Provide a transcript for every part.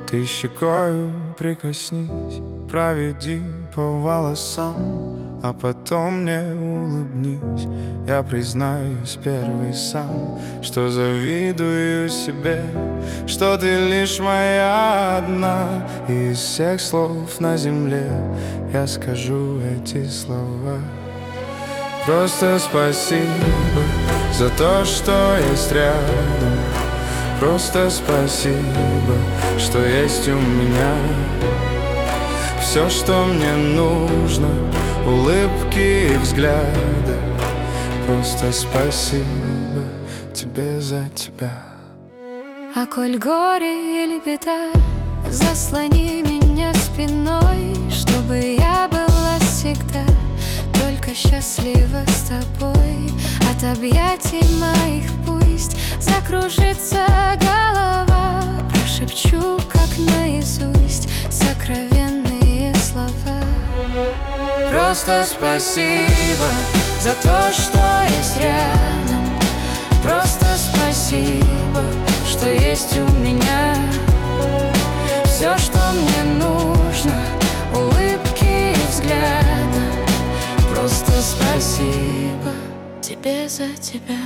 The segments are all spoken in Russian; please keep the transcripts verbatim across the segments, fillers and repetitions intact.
Ты щекою прикоснись, проведи по волосам, а потом мне улыбнись. Я признаюсь первый сам, что завидую себе, что ты лишь моя одна. И из всех слов на земле я скажу эти слова. Просто спасибо за то, что есть рядом. Просто спасибо, что есть у меня все, что мне нужно, улыбки и взгляды. Просто спасибо тебе за тебя. А коль горе или беда, заслони меня спиной, чтобы я была всегда только счастлива с тобой. От объятий моих пусть закружится голова, прошепчу, как наизусть, сокровенные слова. Просто спасибо за то, что есть рядом. Просто спасибо, что есть у меня все, что мне нужно, улыбки и взгляды. Просто спасибо тебе за тебя.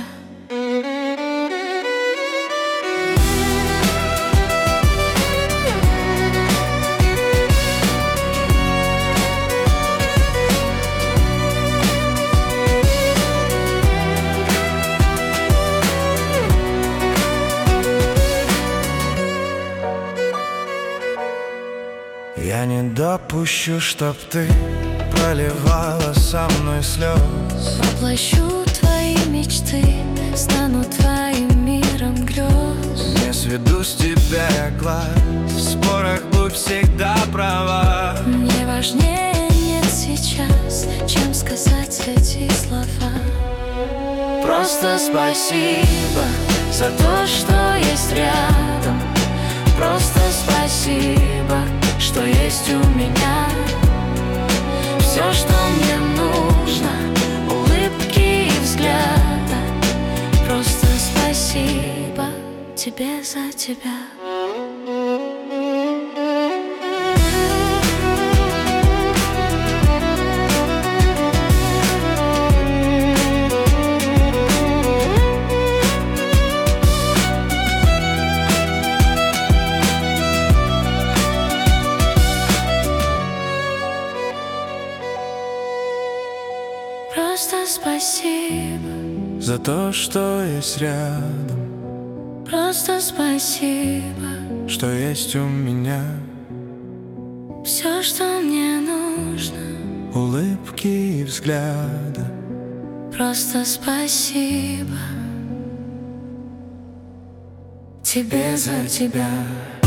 Я не допущу, чтоб ты проливала со мной слез. Воплощу твои мечты, стану твоим миром грез. Не сведу с тебя я глаз, в спорах будь всегда права. Мне важнее нет сейчас, чем сказать эти слова. Просто спасибо за то, что есть рядом. Просто спасибо, что есть у меня все, что мне нужно, улыбки и взгляды. Просто спасибо тебе за тебя. Просто спасибо за то, что есть рядом. Просто спасибо, что есть у меня все, что мне нужно, улыбки и взгляды. Просто спасибо тебе за тебя.